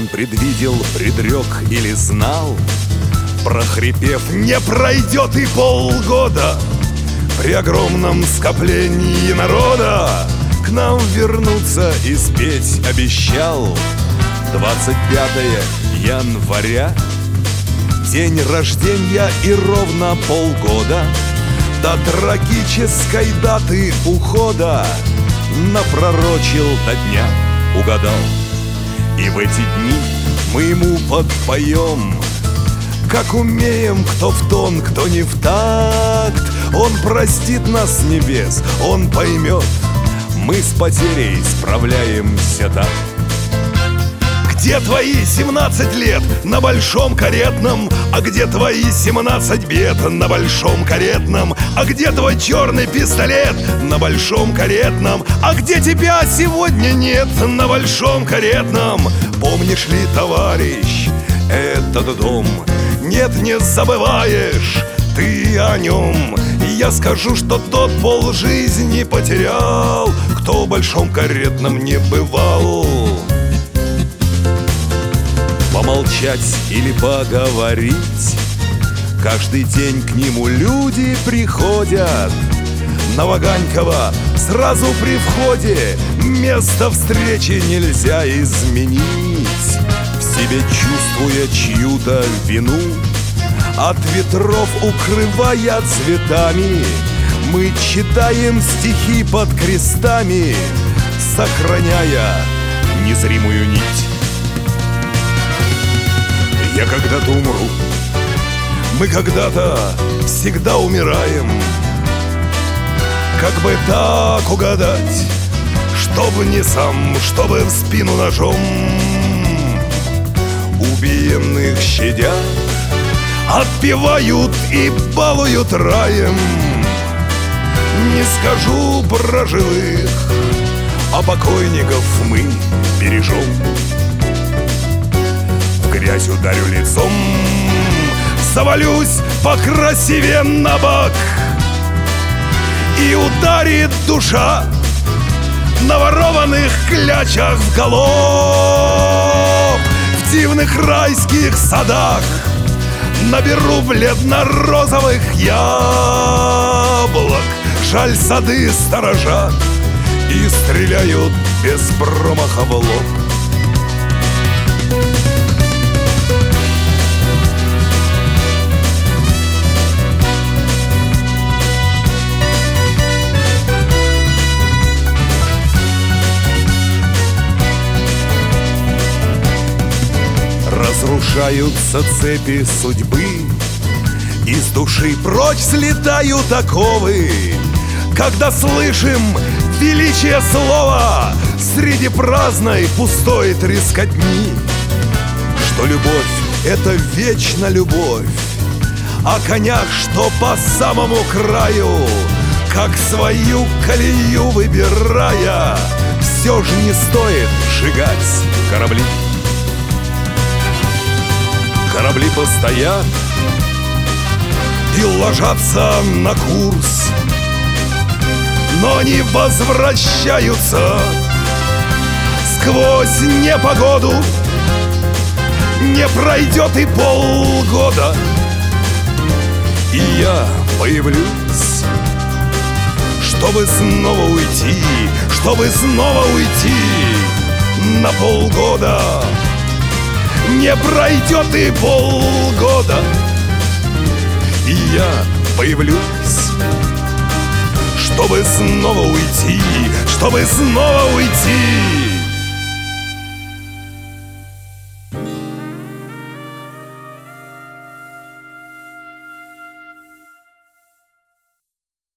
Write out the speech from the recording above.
он предвидел, предрек или знал, прохрипев: «Не пройдет и полгода, при огромном скоплении народа к нам вернуться и спеть обещал. 25 января, день рождения и ровно полгода до трагической даты ухода напророчил до дня, угадал. И в эти дни мы ему подпоем, как умеем, кто в тон, кто не в такт. Он простит нас с небес, он поймет, мы с потерей справляемся так. Где твои 17 лет на большом каретном? А где твои 17 бед на большом каретном? А где твой черный пистолет на большом каретном? А где тебя сегодня нет на большом каретном? Помнишь ли, товарищ, этот дом? Нет, не забываешь ты о нем. Я скажу, что тот полжизни потерял, кто в большом каретном не бывал. Помолчать или поговорить, каждый день к нему люди приходят. На Ваганькова сразу при входе место встречи нельзя изменить. В себе чувствуя чью-то вину, от ветров укрывая цветами, мы читаем стихи под крестами, сохраняя незримую нить. Я когда-то умру, мы когда-то всегда умираем. Как бы так угадать, чтобы не сам, чтобы в спину ножом. Убиенных щадят, отпевают и балуют раем. Не скажу про живых, а покойников мы бережем. Грязь ударю лицом, завалюсь покрасивее на бок, и ударит душа на ворованных клячах в голубь. В дивных райских садах наберу бледно-розовых яблок. Жаль, сады сторожат и стреляют без промаха в лоб. Разрушаются цепи судьбы, из души прочь слетают оковы, когда слышим величие слова среди праздной пустой трескотни. Что любовь — это вечно любовь, о конях, что по самому краю, как свою колею выбирая, все же не стоит сжигать корабли. Корабли постоят и ложатся на курс, но они возвращаются сквозь непогоду. Не пройдет и полгода, и я появлюсь, чтобы снова уйти, чтобы снова уйти на полгода. Не пройдет и полгода, и я появлюсь, чтобы снова уйти, чтобы снова уйти.